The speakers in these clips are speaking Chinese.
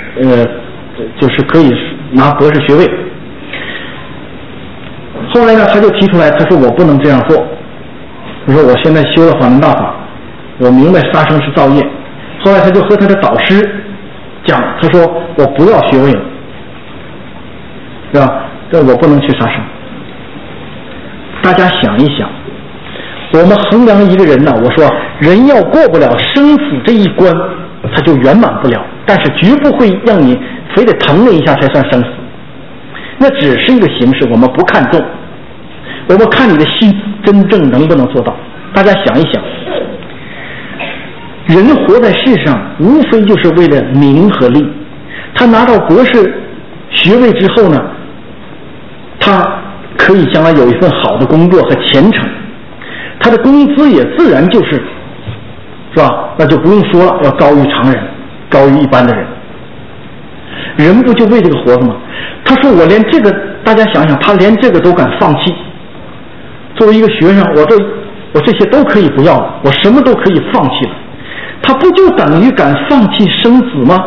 就是可以拿博士学位。后来呢，他就提出来，他说我不能这样做。他说我现在修了法门大法，我明白杀生是造业。后来他就和他的导师讲，他说我不要学位了，是吧？这我不能去杀生。大家想一想，我们衡量一个人呢，我说人要过不了生死这一关，他就圆满不了，但是绝不会让你非得疼你一下才算生死，那只是一个形式，我们不看重，我们看你的心真正能不能做到。大家想一想，人活在世上无非就是为了名和利，他拿到博士学位之后呢，他可以将来有一份好的工作和前程，他的工资也自然就是吧，那就不用说了，要高于常人，高于一般的人。人不就为这个活着吗？他说我连这个，大家想想，他连这个都敢放弃。作为一个学生，我这些都可以不要了，我什么都可以放弃了，他不就等于敢放弃生子吗？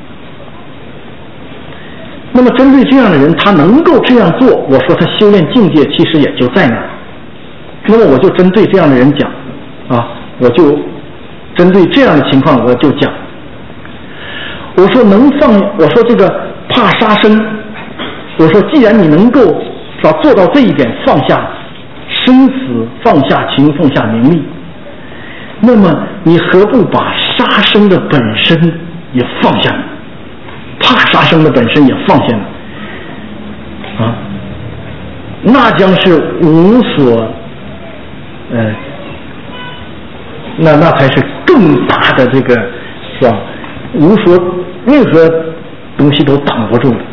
那么针对这样的人，他能够这样做，我说他修炼境界其实也就在那儿。那么我就针对这样的人讲啊，我就针对这样的情况我就讲，我说我说这个怕杀生，我说既然你能够做到这一点，放下生死，放下情，放下名利，那么你何不把杀生的本身也放下呢？怕杀生的本身也放下呢？啊，那将是无所那才是更大的这个是吧？任何东西都挡不住的。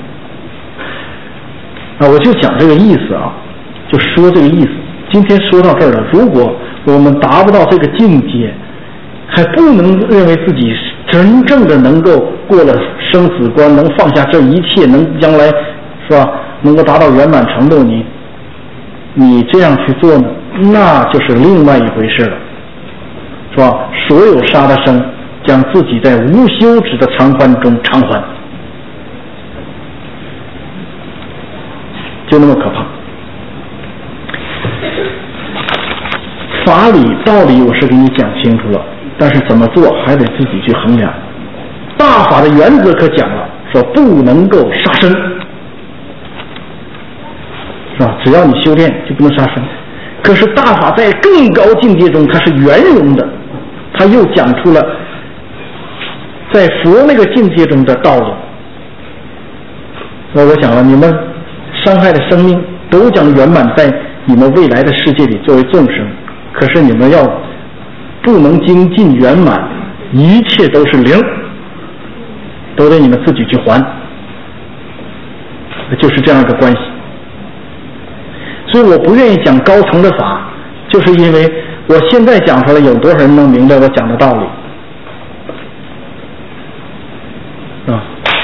我就讲这个意思啊，就说这个意思。今天说到这儿了，如果我们达不到这个境界，还不能认为自己真正的能够过了生死关，能放下这一切，能将来是吧，能够达到圆满程度，你这样去做呢，那就是另外一回事了，是吧？所有杀的生，将自己在无休止的偿还中偿还，就那么可怕。法理道理我是给你讲清楚了，但是怎么做还得自己去衡量。大法的原则可讲了，说不能够杀生，是吧？只要你修炼就不能杀生。可是大法在更高境界中它是圆融的，它又讲出了在佛那个境界中的道理。那我想了，你们伤害的生命都将圆满在你们未来的世界里作为众生，可是你们要不能精进圆满，一切都是零，都得你们自己去还，就是这样一个关系。所以我不愿意讲高层的法，就是因为我现在讲出来，有多少人能明白我讲的道理啊？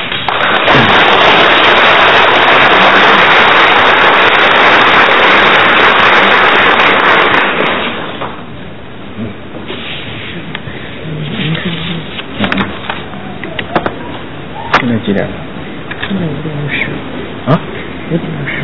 现在几点了？ 现在5点50。 啊 5点50。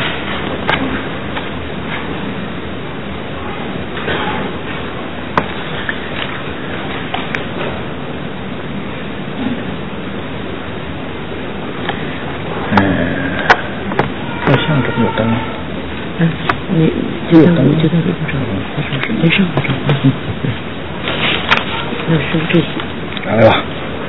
照相这不有灯吗？ 你就在路上，他说是没上不着。那是这些。 来吧。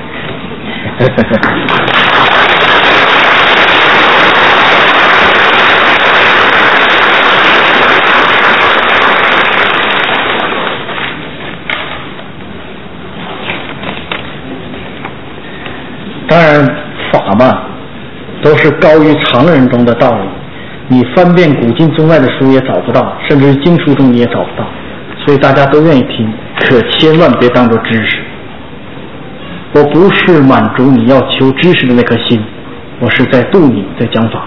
当然法嘛都是高于常人中的道理，你翻遍古今中外的书也找不到，甚至经书中你也找不到，所以大家都愿意听，可千万别当作知识。我不是满足你要求知识的那颗心，我是在度你，在讲法。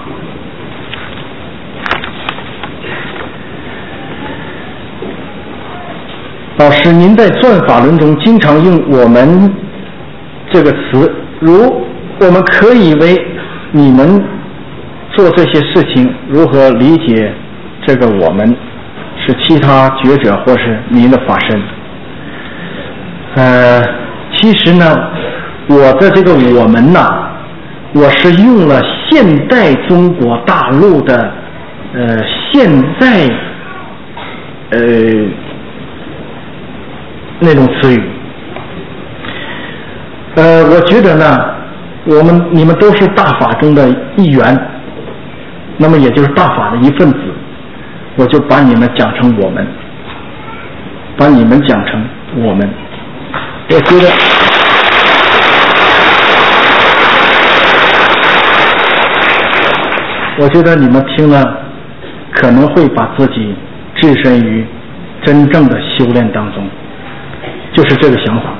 老师，您在转法轮中经常用我们这个词，如我们可以为你们做这些事情如何理解这个我们是其他觉者或是您的法身。其实呢，我的这个我们呢，我是用了现代中国大陆的现在那种词语。我觉得呢，你们都是大法中的一员，那么也就是大法的一份子，我就把你们讲成我们，把你们讲成我们。我觉得你们听了可能会把自己置身于真正的修炼当中，就是这个想法。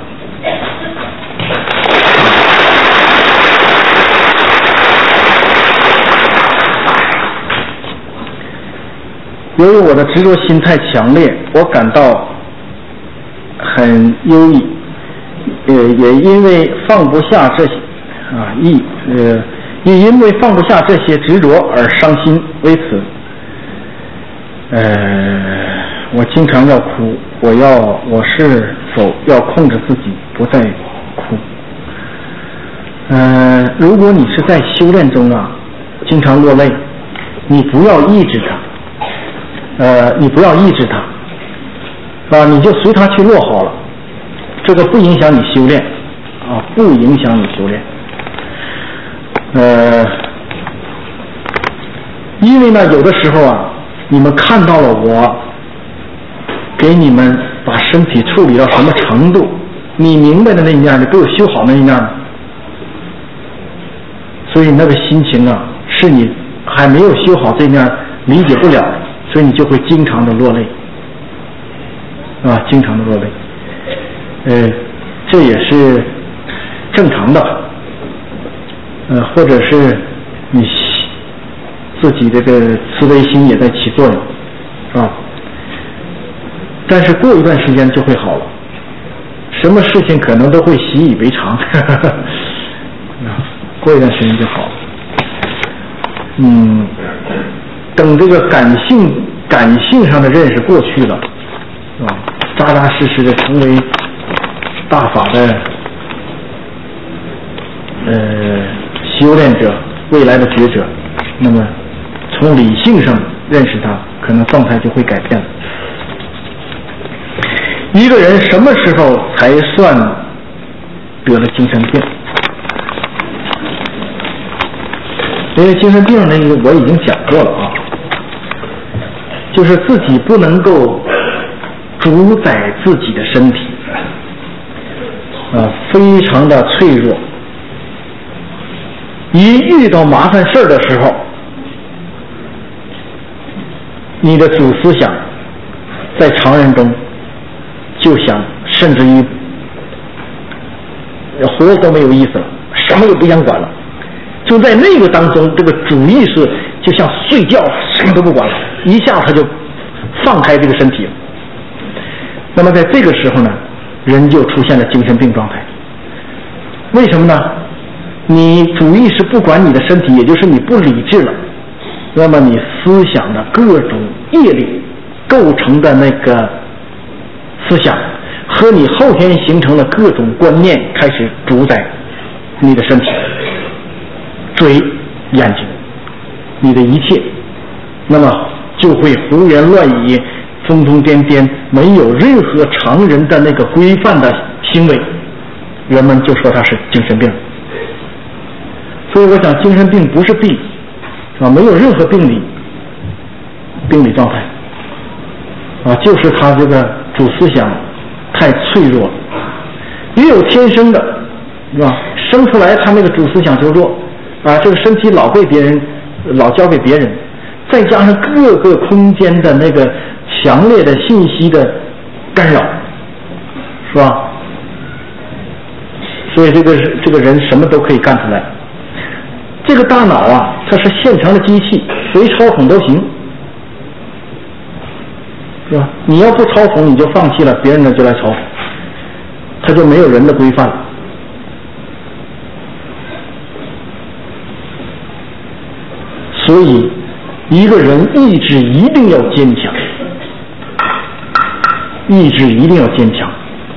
由于我的执着心太强烈，我感到很忧郁，也因为放不下这些也因为放不下这些执着而伤心。为此，我经常要哭，我是否要控制自己不再哭？如果你是在修炼中经常落泪，你不要抑制它。你不要抑制它，你就随它去落好了，这个不影响你修炼，不影响你修炼。因为呢，有的时候你们看到了我给你们把身体处理到什么程度，你明白的那一面，你给我修好那一面，所以那个心情是你还没有修好这面理解不了，所以你就会经常的落泪，经常的落泪，这也是正常的，或者是你自己这个慈悲心也在起作用，是吧？但是过一段时间就会好了，什么事情可能都会习以为常，过一段时间就好了。等这个感性上的认识过去了，是吧？扎扎实实的成为大法的修炼者，未来的觉者，那么从理性上认识他，可能状态就会改变了。一个人什么时候才算得了精神病？因为精神病那个我已经讲过了就是自己不能够主宰自己的身体，非常的脆弱。一遇到麻烦事的时候，你的主思想在常人中就想，甚至于活都没有意思了，什么也不想管了。就在那个当中，这个主意识就像睡觉，什么都不管了，一下他就放开这个身体了。那么在这个时候呢，人就出现了精神病状态。为什么呢？你主意识不管你的身体，也就是你不理智了，那么你思想的各种业力构成的那个思想和你后天形成的各种观念开始主宰你的身体，嘴、眼睛，你的一切，那么就会胡言乱语，疯疯癫癫，没有任何常人的那个规范的行为，人们就说他是精神病。所以我想精神病不是病没有任何病理状态就是他这个主思想太脆弱了。也有天生的，是吧？生出来他那个主思想就弱这个身体老交给别人，再加上各个空间的那个强烈的信息的干扰，是吧？所以这个人什么都可以干出来。这个大脑它是现成的机器，谁操控都行，是吧？你要不操控你就放弃了，别人呢就来操控，他就没有人的规范了。 所以一个人意志一定要坚强，意志一定要坚强。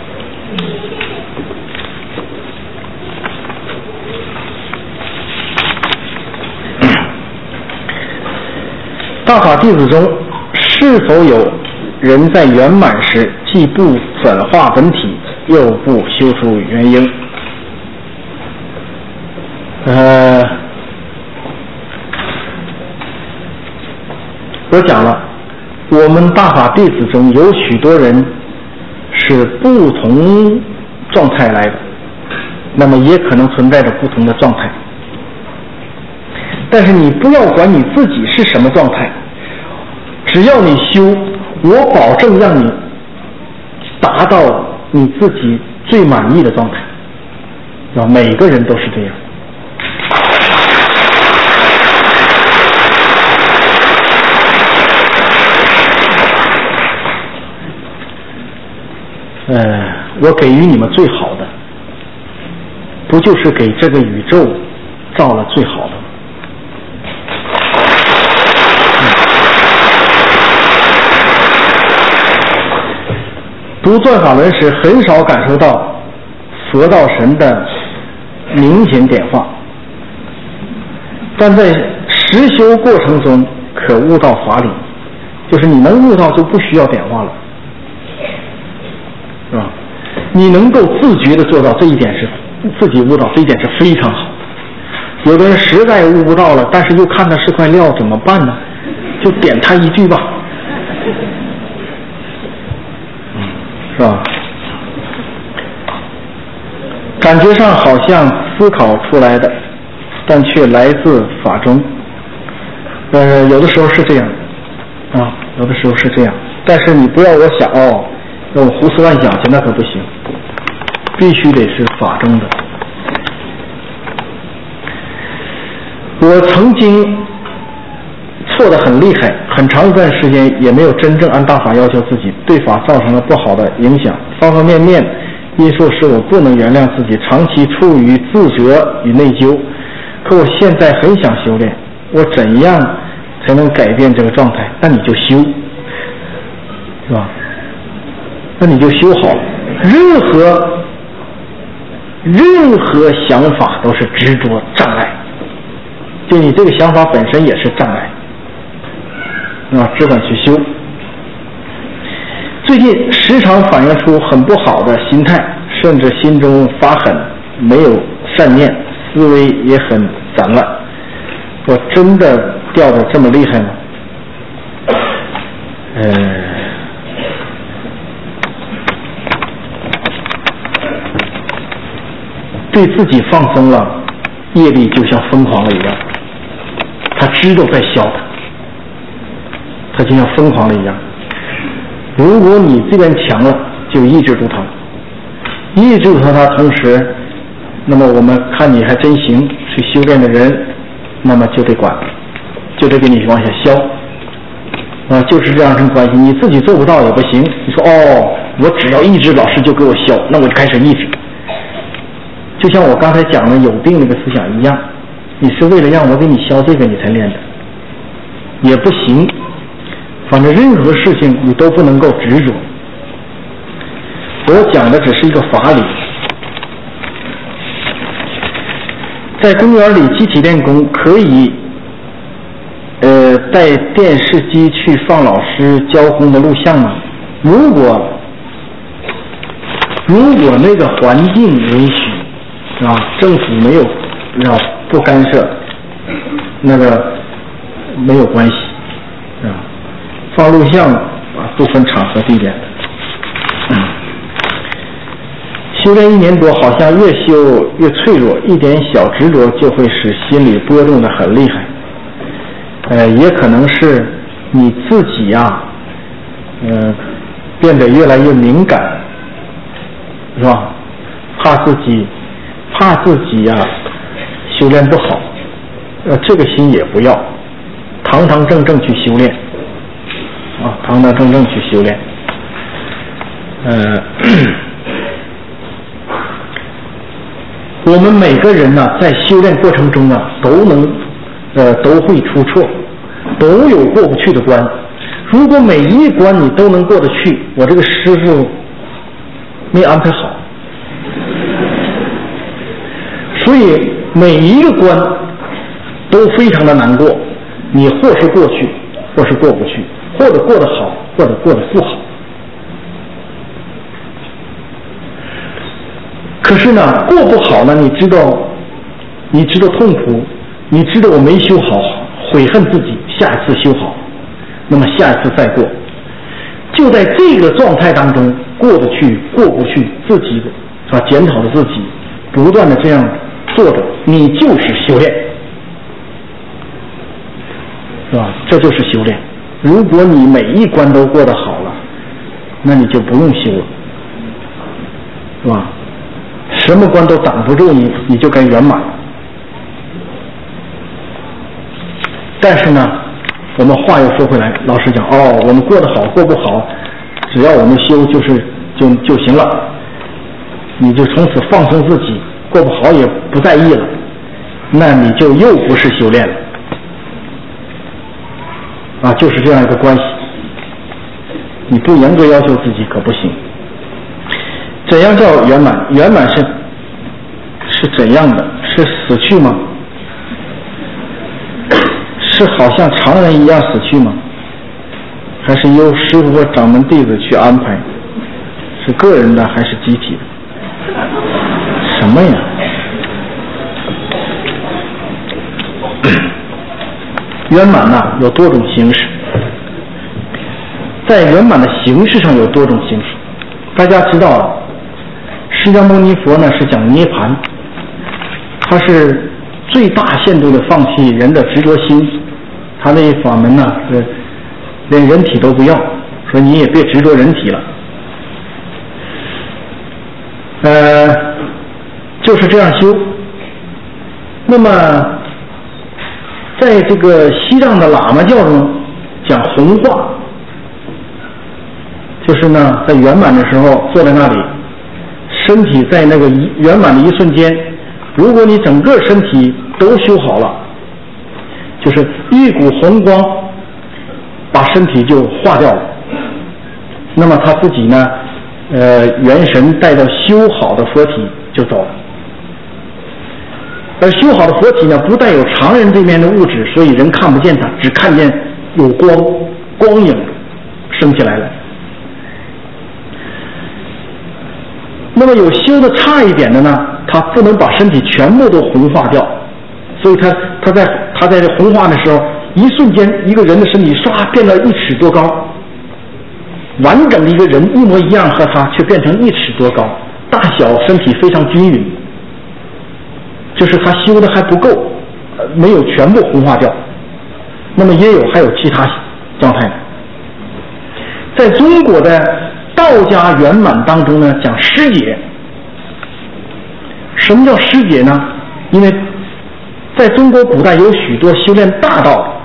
大法弟子中是否有人在圆满时既不转化本体又不修出元婴？我讲了，我们大法弟子中有许多人是不同状态来的，那么也可能存在着不同的状态。但是你不要管你自己是什么状态，只要你修，我保证让你达到你自己最满意的状态。每个人都是这样。我给予你们最好的，不就是给这个宇宙造了最好的吗？读转法轮时，很少感受到佛道神的明显点化，但在实修过程中可悟到法理，就是你能悟到就不需要点化了，是吧？你能够自觉的做到这一点，是自己悟到这一点是非常好的。有的人实在悟不到了，但是又看他是块料，怎么办呢？就点他一句吧，是吧？感觉上好像思考出来的，但却来自法中。有的时候是这样啊，有的时候是这样。但是你不要我想让我胡思乱想，那可不行，必须得是法中的。我曾经错得很厉害，很长一段时间也没有真正按大法要求自己，对法造成了不好的影响，方方面面因素使我不能原谅自己，长期处于自责与内疚。可我现在很想修炼，我怎样才能改变这个状态？那你就修，是吧？那你就修好了。任何想法都是执着障碍，就你这个想法本身也是障碍，只管去修。最近时常反映出很不好的心态，甚至心中发狠，没有善念，思维也很散乱。我真的掉得这么厉害吗？对自己放松了，业力就像疯狂了一样，他知道在消他就像疯狂了一样。如果你这边强了，就抑制住它，抑制住它，同时，那么我们看你还真行，去修炼的人，那么就得管，就得给你往下消，就是这样层关系。你自己做不到也不行，你说我只要抑制，老师就给我消，那我就开始抑制。就像我刚才讲的有病那个思想一样，你是为了让我给你消这个你才练的，也不行。反正任何事情你都不能够执着。我讲的只是一个法理。在公园里集体练功可以带电视机去放老师教功的录像吗？如果那个环境允许政府没有不干涉，那个没有关系放录像不分场合地点的。修炼1年多，好像越修越脆弱，一点小执着就会使心里波动得很厉害。也可能是你自己变得越来越敏感，是吧？怕自己修炼不好，这个心也不要，堂堂正正去修炼堂堂正正去修炼。我们每个人在修炼过程中都能都会出错，都有过不去的关。如果每一关你都能过得去，我这个师傅没安排好。所以每一个关都非常的难过，你或是过去，或是过不去，或者过得好，或者过得不好。可是呢，过不好呢，你知道痛苦，你知道我没修好，悔恨自己，下一次修好，那么下一次再过。就在这个状态当中，过得去过不去，自己检讨着自己，不断的这样做着，你就是修炼，是吧？这就是修炼。如果你每一关都过得好了，那你就不用修了，是吧？什么关都挡不住你，你就该圆满。但是呢，我们话又说回来，老实讲，我们过得好过不好，只要我们修就行了，你就从此放松自己，过不好也不在意了，那你就又不是修炼了，就是这样一个关系。你不严格要求自己可不行。怎样叫圆满？圆满是怎样的？是死去吗？是好像常人一样死去吗？还是由师傅或掌门弟子去安排？是个人的还是集体的？什么呀？圆满呢有多种形式，在圆满的形式上有多种形式。大家知道，释迦牟尼佛呢是讲涅槃，他是最大限度的放弃人的执着心，他那法门呢是连人体都不要，说你也别执着人体了。就是这样修。那么在这个西藏的喇嘛教中讲弘化，就是呢在圆满的时候坐在那里，身体在那个圆满的一瞬间，如果你整个身体都修好了，就是一股红光把身体就化掉了，那么他自己呢元神带到修好的佛体就走了。而修好的佛体呢不带有常人这面的物质，所以人看不见它，只看见有光影升起来了。那么有修的差一点的呢，他不能把身体全部都红化掉，所以他在这红化的时候，一瞬间一个人的身体唰变到1尺多高，完整的一个人一模一样，和他却变成1尺多高，大小身体非常均匀，就是他修的还不够，没有全部红化掉。那么还有其他状态。在中国的道家圆满当中呢，讲师解。什么叫师解呢？因为在中国古代有许多修炼大道的，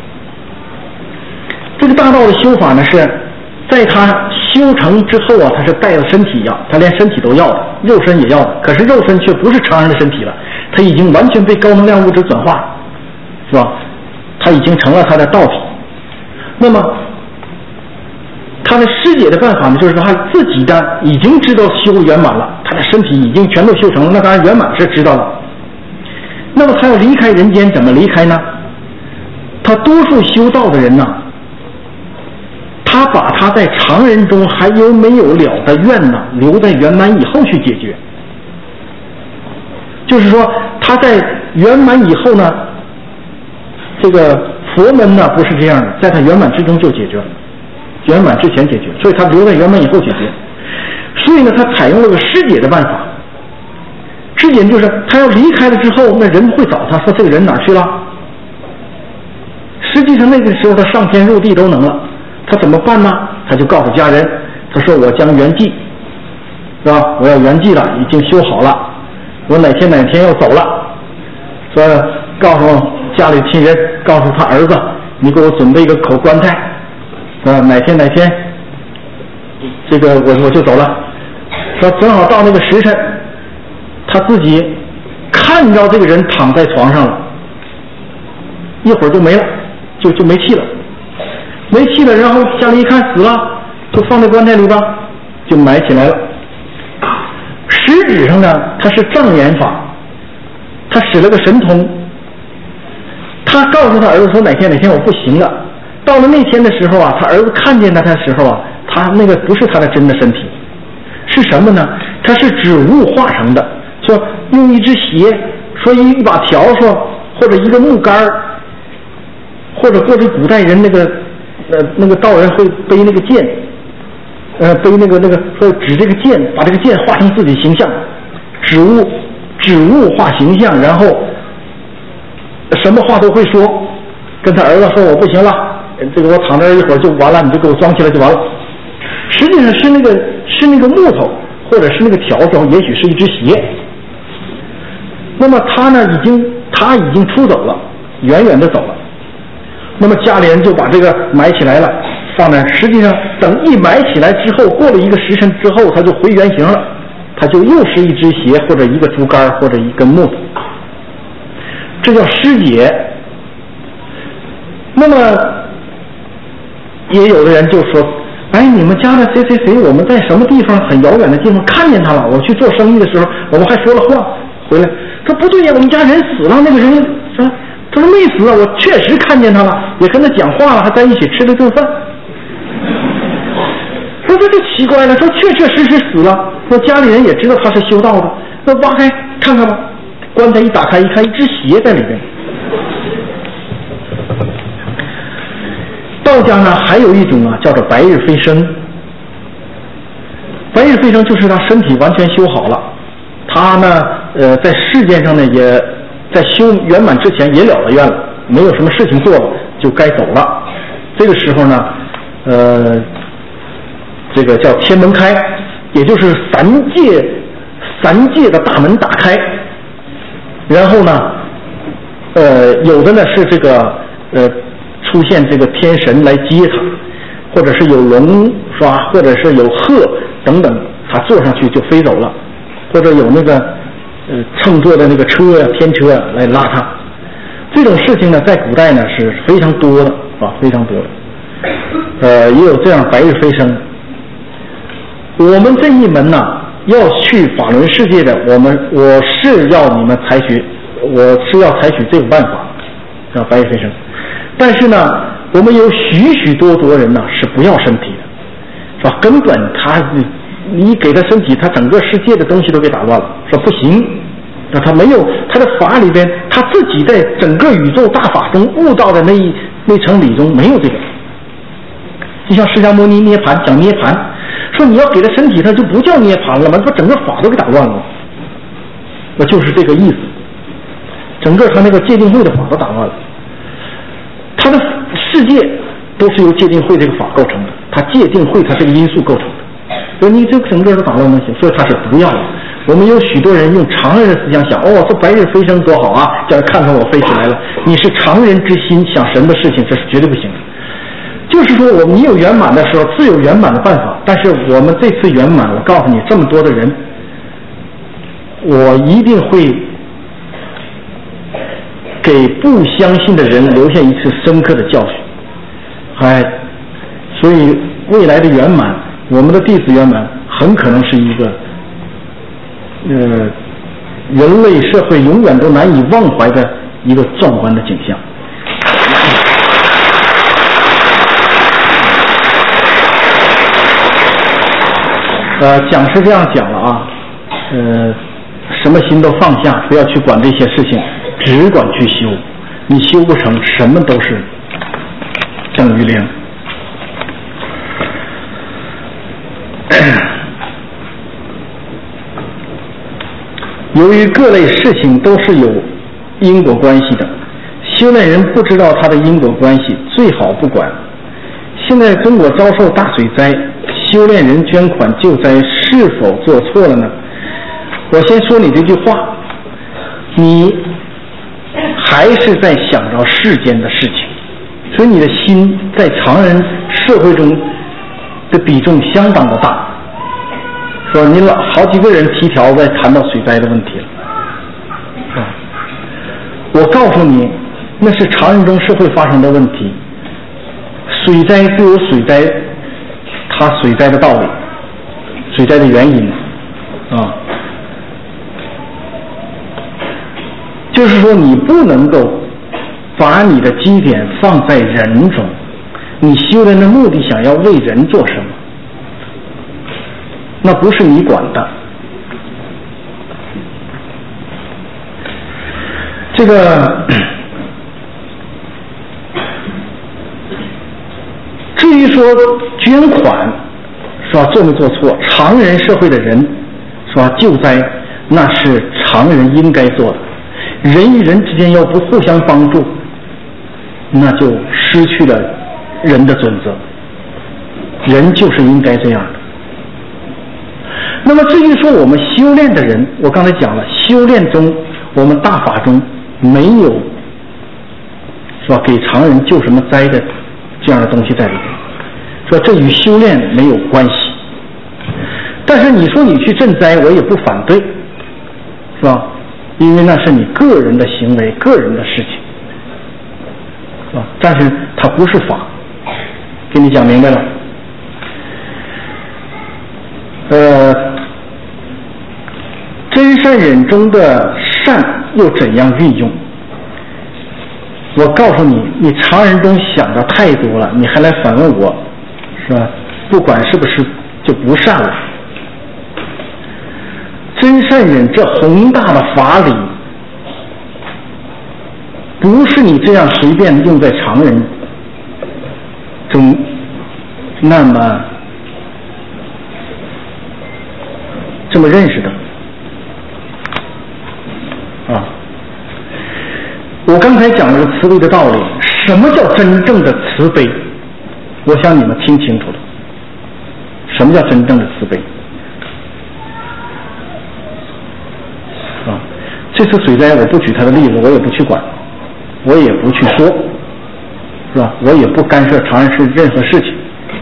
这个大道的修法呢是在他修成之后他是带着身体要，他连身体都要的，肉身也要的，可是肉身却不是常人的身体了，他已经完全被高能量物质转化，是吧？他已经成了他的道体。那么他的师解的办法呢，就是他自己的已经知道修圆满了，他的身体已经全都修成了，那当然圆满是知道了。那么他要离开人间，怎么离开呢？他多数修道的人呢，他把他在常人中还有没有了的愿呢，留在圆满以后去解决。就是说他在圆满以后呢，这个佛门呢不是这样的，在他圆满之中就解决了，圆满之前解决，所以他留在圆满以后解决。所以呢，他采用了个师解的办法。师解就是他要离开了之后，那人会找他说这个人哪去了？实际上那个时候他上天入地都能了，他怎么办呢？他就告诉家人，他说我将圆寂，是吧？我要圆寂了，已经修好了，我哪天要走了，说告诉家里亲人，告诉他儿子，你给我准备一个口棺材，哪天这个我就走了。说正好到那个时辰，他自己看着这个人躺在床上了， 一会儿就没了，就没气了，没气了，然后家里一看死了，就放在棺材里吧，就埋起来了。实质上呢，他是障眼法，他使了个神通，他告诉他儿子说哪天我不行了。到了那天的时候啊，他儿子看见他的时候啊，他那个不是他的真的身体，是什么呢？他是纸物化成的，说用一只鞋，说一把笤帚，或者一个木杆，或者过去古代人那个道人会背那个剑，背那个说指这个剑，把这个剑画成自己形象，纸物画形象，然后什么话都会说，跟他儿子说我不行了，这个我躺这一会儿就完了，你就给我装起来就完了。实际上是那个木头，或者是那个笤帚，也许是一只鞋。那么他已经出走了，远远的走了。那么家里人就把这个埋起来了，放那。实际上等一埋起来之后，过了一个时辰之后，它就回原形了，它就又是一只鞋，或者一个竹竿，或者一根木头。这叫尸解。那么也有的人就说，哎，你们家的谁谁谁，我们在什么地方很遥远的地方看见他了，我去做生意的时候我们还说了话，回来说不对呀，我们家人死了，那个人说他说没死啊，我确实看见他了，也跟他讲话了，还在一起吃了顿饭。说这就奇怪了，说确实死了，说家里人也知道他是修道的，说挖开看看吧，棺材一打开一看，一只鞋在里面。道家呢还有一种啊，叫做白日飞升。白日飞升就是他身体完全修好了，他呢在世间上呢也在修圆满之前也了了愿了，没有什么事情做了，就该走了。这个时候呢这个叫天门开，也就是三界的大门打开。然后呢有的呢是这个出现这个天神来接他，或者是有龙是吧，或者是有鹤等等，他坐上去就飞走了，或者有那个乘坐的那个车呀、天车来拉他。这种事情呢在古代呢是非常多的啊，非常多的。也有这样白日飞升。我们这一门呢要去法轮世界的，我是要你们采取这种办法，叫白日飞升。但是呢，我们有许多人呢是不要身体的，是吧？根本你给他身体，他整个世界的东西都给打乱了，说不行，那他没有他的法里边，他自己在整个宇宙大法中悟到的那层理中没有这个。就像释迦牟尼涅盘讲涅盘，说你要给他身体，他就不叫涅盘了嘛，把整个法都给打乱了，那就是这个意思。整个他那个戒定慧的法都打乱了。他的世界都是由戒定慧这个法构成的，他戒定慧它这个因素构成的，所以你这整个都打乱了，所以他是不要了。我们有许多人用常人的思想想，这白日飞升多好啊，叫人看看我飞起来了。你是常人之心想神的事情，这是绝对不行的。就是说你有圆满的时候自有圆满的办法，但是我们这次圆满，我告诉你这么多的人，我一定会给不相信的人留下一次深刻的教训。所以未来的圆满，我们的弟子圆满很可能是一个人类社会永远都难以忘怀的一个壮观的景象。讲是这样讲了啊，什么心都放下，不要去管这些事情，只管去修。你修不成，什么都是正于零。由于各类事情都是有因果关系的，修炼人不知道他的因果关系，最好不管。现在中国遭受大水灾，修炼人捐款救灾是否做错了呢？我先说你这句话，你还是在想着世间的事情，所以你的心在常人社会中的比重相当的大。说你好几个人提条在谈到水灾的问题了，我告诉你， 那是常人中社会发生的问题。水灾自有水灾，它水灾的道理，水灾的原因啊，就是说你不能够把你的基点放在人中，你修炼的目的想要为人做什么，那不是你管的。这个至于说捐款是吧，做没做错，常人社会的人是吧，救灾那是常人应该做的。人与人之间要不互相帮助，那就失去了人的准则。人就是应该这样的。那么至于说我们修炼的人，我刚才讲了，修炼中我们大法中没有是吧给常人救什么灾的这样的东西在里面，说这与修炼没有关系。但是你说你去赈灾，我也不反对，是吧？因为那是你个人的行为，个人的事情，是吧？但是它不是法，给你讲明白了。真善忍中的善又怎样运用？我告诉你，你常人中想的太多了，你还来反问我，是吧？不管是不是就不善了。真善忍这宏大的法理，不是你这样随便用在常人中那么这么认识的啊。我刚才讲了个慈悲的道理，什么叫真正的慈悲？我想你们听清楚了，什么叫真正的慈悲？啊，这次水灾我不举他的例子，我也不去管，我也不去说，是吧？我也不干涉常人是任何事情。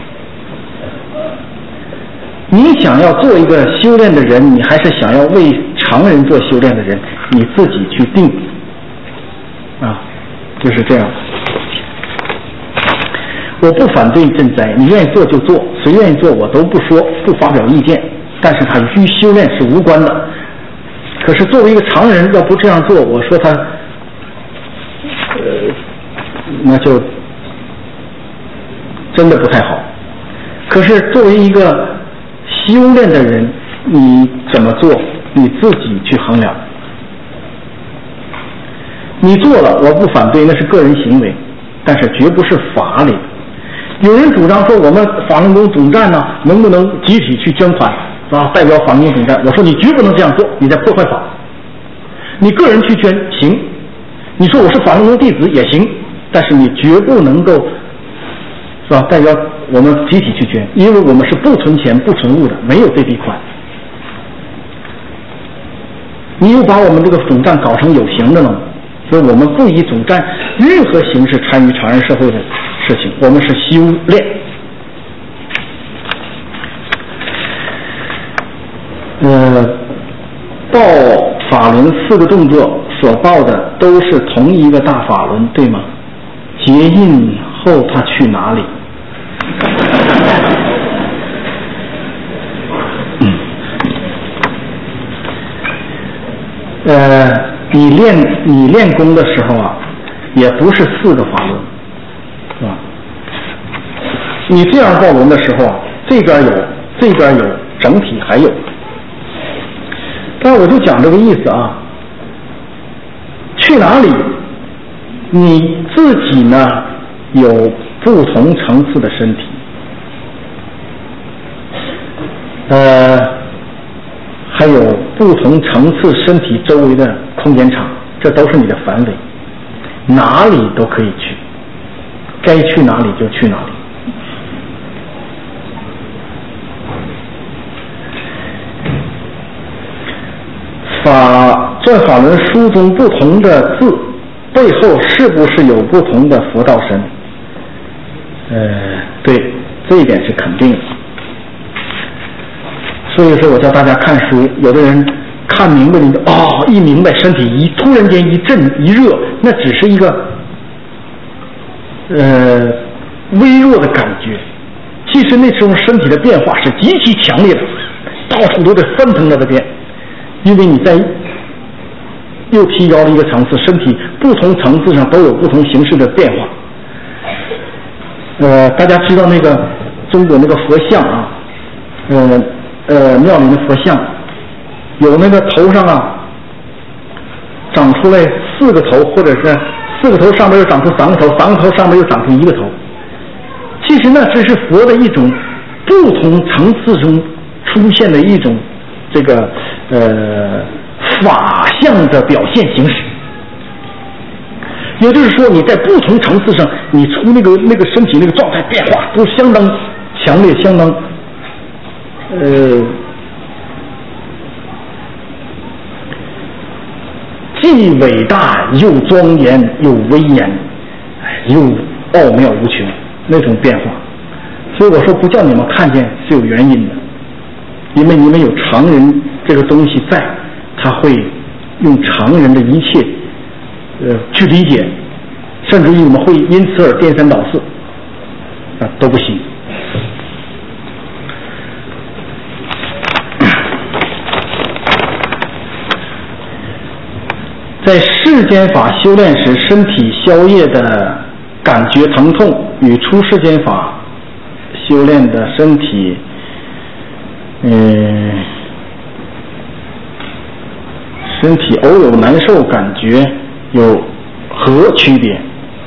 你想要做一个修炼的人，你还是想要为常人做修炼的人，你自己去定啊，就是这样。我不反对赈灾，你愿意做就做，谁愿意做我都不说，不发表意见，但是它与修炼是无关的。可是作为一个常人，要不这样做，我说他那就真的不太好。可是作为一个修炼的人，你怎么做你自己去衡量。你做了我不反对，那是个人行为，但是绝不是法理。有人主张说我们法轮功总站呢，能不能集体去捐款啊？代表法轮功总站，我说你绝不能这样做，你在破坏法。你个人去捐行，你说我是法轮功弟子也行，但是你绝不能够是吧？代表我们集体去捐，因为我们是不存钱不存物的，没有这笔款。你又把我们这个总站搞成有形的了，所以我们不以总站任何形式参与常人社会的事情，我们是修炼。报法轮4个动作所报的都是同一个大法轮，对吗？结印后他去哪里？你练功的时候啊，也不是4个法轮，是吧？你这样报轮的时候啊，这边有，这边有，整体还有。但我就讲这个意思啊，去哪里？你自己呢有不同层次的身体，还有不同层次身体周围的空间场，这都是你的范围，哪里都可以去，该去哪里就去哪里。转法轮书中不同的字背后是不是有不同的佛道神？对，这一点是肯定的。所以说我叫大家看书，有的人看明白了，一明白身体突然间一震一热，那只是一个微弱的感觉，其实那种身体的变化是极其强烈的，到处都在翻腾着的变，因为你在又提高了一个层次，身体不同层次上都有不同形式的变化。大家知道那个中国那个佛像啊，庙里的佛像有那个头上啊长出来4个头，或者是4个头上面又长出3个头，3个头上面又长出1个头。其实呢，这是佛的一种不同层次中出现的一种这个法相的表现形式。也就是说，你在不同层次上，你出那个身体那个状态变化都相当强烈，相当既伟大又庄严又威严，又奥妙无穷那种变化。所以我说不叫你们看见是有原因的，因为你们有常人这个东西在，他会用常人的一切去理解，甚至于你们会因此而颠三倒四都不行。在世间法修炼时，身体消业的感觉疼痛与出世间法修炼的身体身体偶有难受感觉有何区别？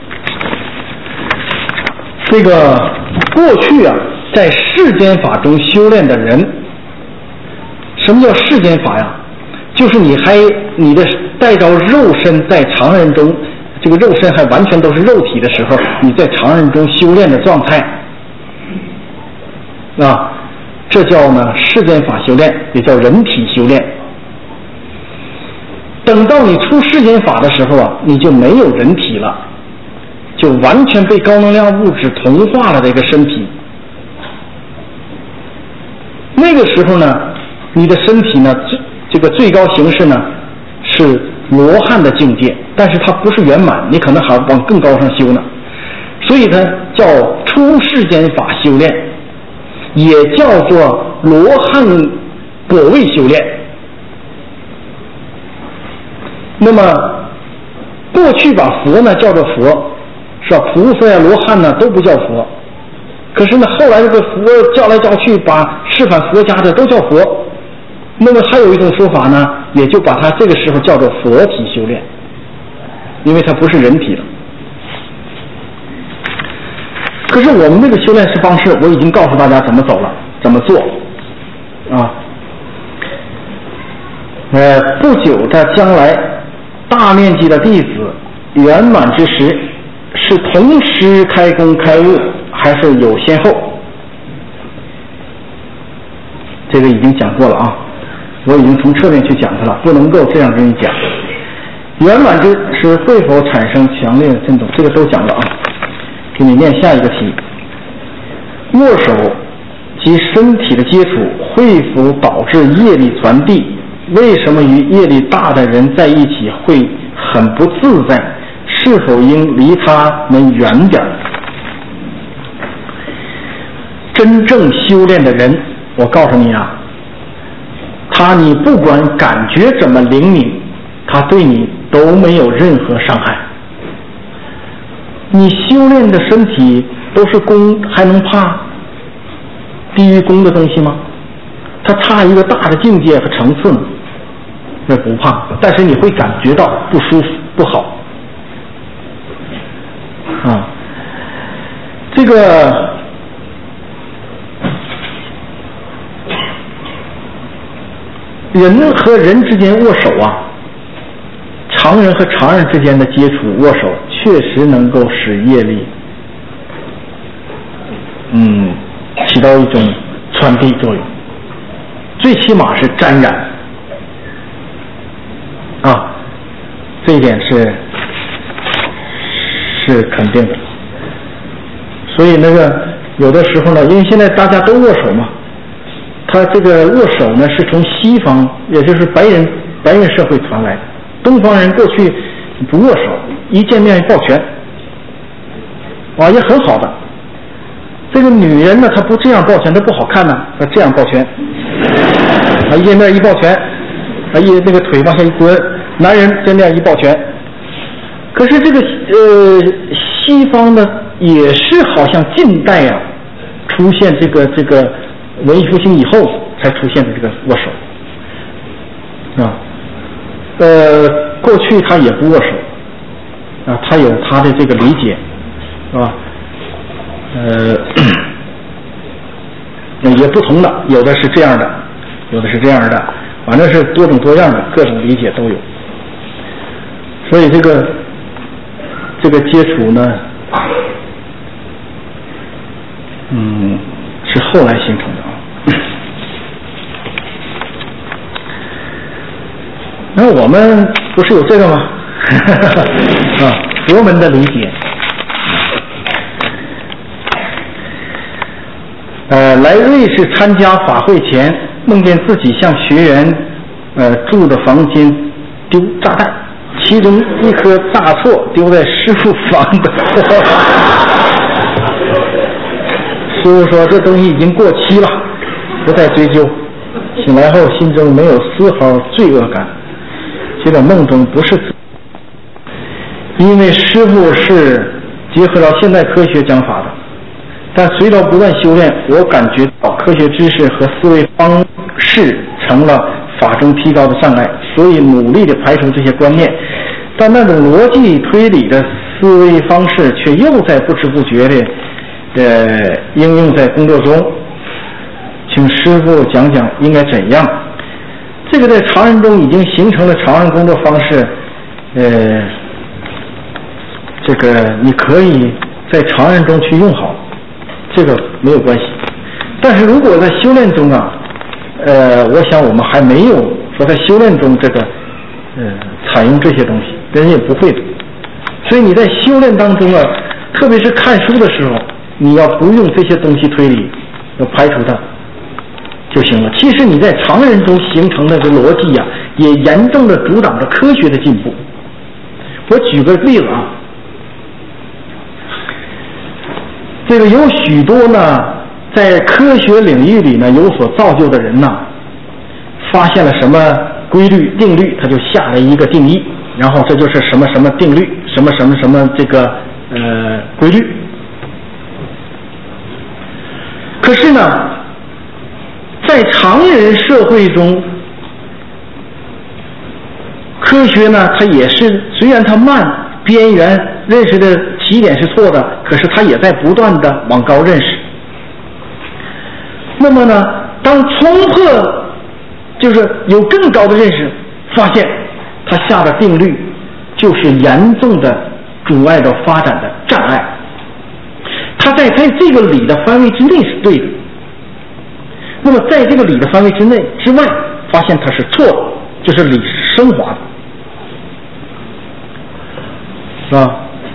这个过去啊，在世间法中修炼的人，什么叫世间法呀？就是你的带着肉身在常人中，这个肉身还完全都是肉体的时候，你在常人中修炼的状态啊，这叫呢世间法修炼，也叫人体修炼。等到你出世间法的时候啊，你就没有人体了，就完全被高能量物质同化了的一个身体。那个时候呢，你的身体呢，这个最高形式呢是罗汉的境界，但是它不是圆满，你可能还往更高上修呢。所以呢，叫出世间法修炼，也叫做罗汉果位修炼。那么过去把佛呢叫做佛，是吧？菩萨呀、罗汉呢都不叫佛。可是呢，后来这个佛叫来叫去，把示范佛家的都叫佛。那么还有一种说法呢，也就把它这个时候叫做佛体修炼，因为它不是人体了。可是我们这个修炼式方式，我已经告诉大家怎么走了，怎么做啊。不久的将来，大面积的弟子圆满之时，是同时开工开悟，还是有先后？这个已经讲过了啊，我已经从侧面去讲它了，不能够这样跟你讲。圆满之时会否产生强烈的震动？这个都讲了啊。给你念下一个题：握手及身体的接触会否导致业力传递？为什么与业力大的人在一起会很不自在？是否应离他们远点？真正修炼的人，我告诉你啊，你不管感觉怎么灵敏，他对你都没有任何伤害。你修炼的身体都是功，还能怕低于功的东西吗？它差一个大的境界和层次呢，那不怕，但是你会感觉到不舒服、不好啊。这个人和人之间握手啊，常人和常人之间的接触握手，确实能够使业力起到一种传递作用，最起码是沾染啊，这一点是肯定的。所以那个有的时候呢，因为现在大家都握手嘛，他这个握手呢是从西方，也就是白人社会传来的。东方人过去不握手，一见面抱拳啊，也很好的。这个女人呢，她不这样抱拳，她不好看呢，她这样抱拳，啊，一面一抱拳，啊，那个腿往下一蹲，男人这面一抱拳。可是这个西方呢，也是好像近代啊出现这个文艺复兴以后才出现的这个握手啊，过去他也不握手啊，他有他的这个理解，是吧？也不同的，有的是这样的，有的是这样的，反正是多种多样的，各种理解都有。所以这个接触呢，是后来形成的啊。那我们不是有这个吗？啊，佛门的理解。来瑞士参加法会前，梦见自己向学员住的房间丢炸弹，其中一颗大错丢在师父房的。师父说这东西已经过期了，不再追究。醒来后心中没有丝毫罪恶感，觉得梦中不是自己，因为师父是结合到现代科学讲法的。但随着不断修炼，我感觉到科学知识和思维方式成了法中提高的障碍，所以努力地排除这些观念。但那种逻辑推理的思维方式却又在不知不觉地应用在工作中。请师父讲讲应该怎样。这个在常人中已经形成了常人工作方式，这个你可以在常人中去用好。这个没有关系，但是如果在修炼中啊，我想我们还没有说在修炼中这个采用这些东西，别人也不会的。所以你在修炼当中啊，特别是看书的时候，你要不用这些东西推理，要排除它就行了。其实你在常人中形成的这逻辑啊，也严重的阻挡着科学的进步。我举个例子啊。这个有许多呢，在科学领域里呢有所造就的人呢，发现了什么规律定律，他就下了一个定义，然后这就是什么什么定律，什么什么什么这个规律。可是呢，在常人社会中，科学呢，它也是虽然它慢，边缘认识的起点是错的，可是它也在不断的往高认识。那么呢，当冲破，就是有更高的认识，发现它下的定律就是严重的阻碍着发展的障碍。它在这个理的范围之内是对的，那么在这个理的范围之外，发现它是错的，就是理是升华的，是吧？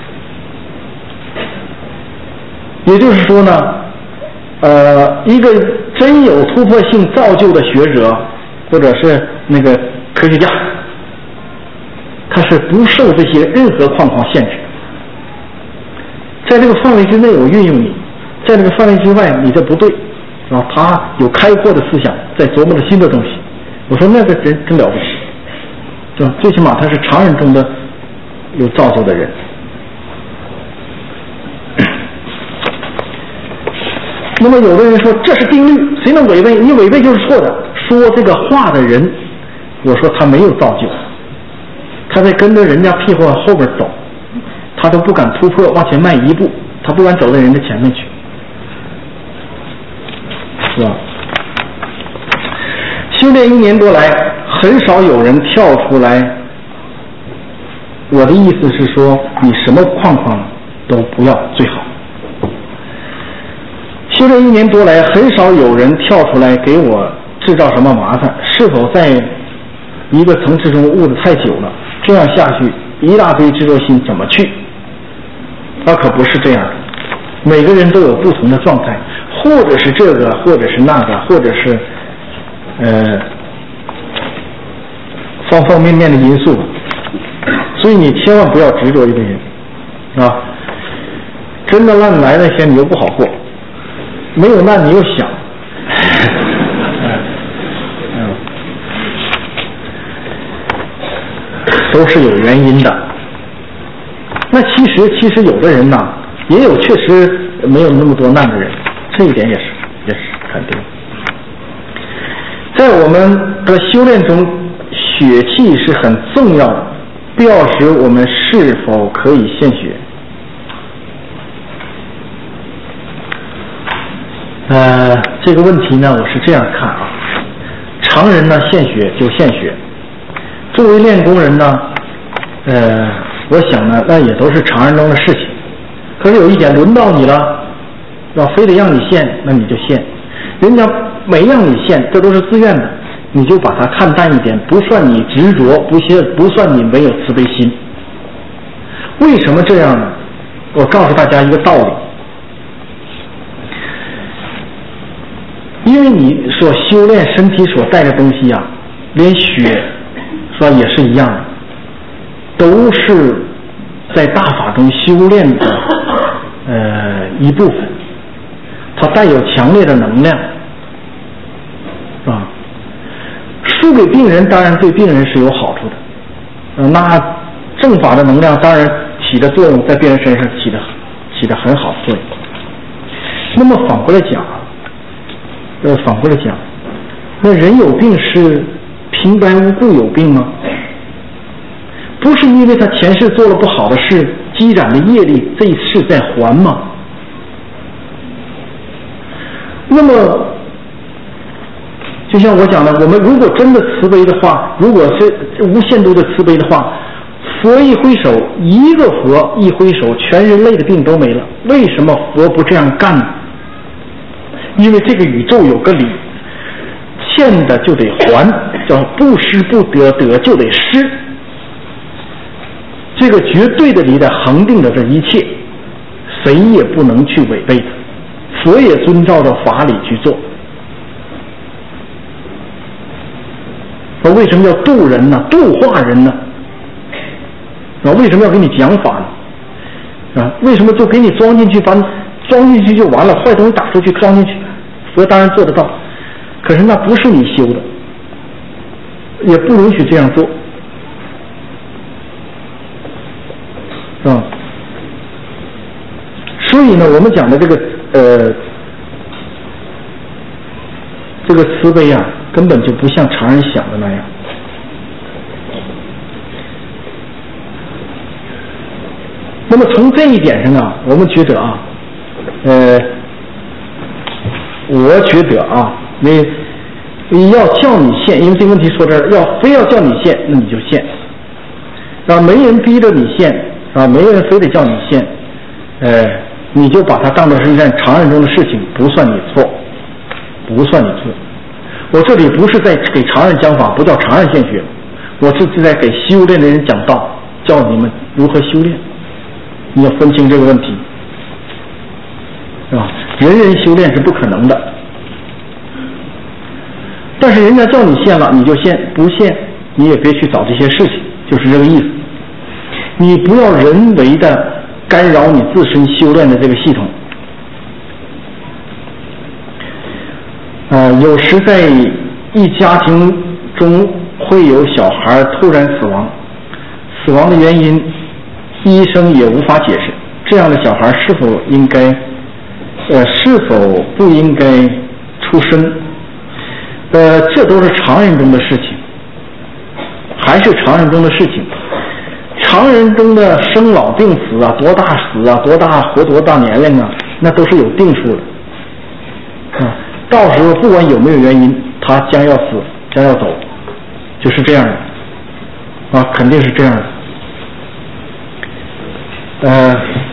也就是说呢，一个真有突破性造就的学者，或者是那个科学家，他是不受这些任何框框限制，在这个范围之内我运用你，在这个范围之外你这不对，是吧？他有开阔的思想，在琢磨着新的东西。我说那个人真了不起，是吧？最起码他是常人中的有造就的人。那么有的人说这是定律，谁能违背？你违背就是错的。说这个话的人，我说他没有造就，他在跟着人家屁股后边走，他都不敢突破往前迈一步，他不敢走在人的前面去，是吧？修炼1年多来，很少有人跳出来。我的意思是说，你什么框框都不要最好。修炼1年多来，很少有人跳出来给我制造什么麻烦。是否在一个层次中悟得太久了？这样下去，一大堆执着心怎么去？他可不是这样的。每个人都有不同的状态，或者是这个，或者是那个，或者是方方面面的因素。所以你千万不要执着一个人啊。 真的难来那些你又不好过，没有难你又想，都是有原因的。那其实有的人呢，也有确实没有那么多难的人，这一点也是肯定。在我们的修炼中，血气是很重要的，标识我们是否可以献血。这个问题呢，我是这样看啊，常人呢献血就献血，作为练功人呢，我想呢，那也都是常人中的事情。可是有一点，轮到你了，要非得让你献，那你就献。人家没让你献，这都是自愿的，你就把它看淡一点，不算你执着，不算你没有慈悲心。为什么这样呢？我告诉大家一个道理，因为你所修炼身体所带的东西啊，连血是吧也是一样的，都是在大法中修炼的一部分，它带有强烈的能量，是吧？输给病人当然对病人是有好处的，那正法的能量当然起的作用在病人身上起的很好的作用。那么反过来讲，那人有病是平白无故有病吗？不是因为他前世做了不好的事，积攒的业力这一世在还吗？那么就像我讲的，我们如果真的慈悲的话，如果是无限度的慈悲的话，佛一挥手，一个佛一挥手，全人类的病都没了。为什么佛不这样干呢？因为这个宇宙有个理，欠的就得还，叫不施不得，得就得失。这个绝对的理在恒定着这一切，谁也不能去违背它。佛也遵照着法理去做。那为什么要度人呢？度化人呢？为什么要给你讲法呢？为什么就给你装进去，装进去就完了，坏东西打出去装进去？佛当然做得到，可是那不是你修的，也不允许这样做，是吧？所以呢，我们讲的这个慈悲啊，根本就不像常人想的那样。那么从这一点上啊，我们觉得啊，我觉得啊，你要叫你献，因为这个问题说这儿，非要叫你献，那你就献，没人逼着你献，没人非得叫你献，你就把它当作是一件常人中的事情，不算你错，不算你错。我这里不是在给常人讲法，不叫常人献血，我是在给修炼的人讲道，教你们如何修炼。你要分清这个问题，是吧？人人修炼是不可能的，但是人家叫你献了你就献，不献你也别去找这些事情，就是这个意思。你不要人为的干扰你自身修炼的这个系统。有时在一家庭中会有小孩突然死亡，死亡的原因医生也无法解释，这样的小孩是否不应该出生？这都是常人中的事情，还是常人中的事情。常人中的生老病死啊，多大死啊，多大活多大年龄啊，那都是有定数的。到时候不管有没有原因，他将要死，将要走，就是这样的，肯定是这样的。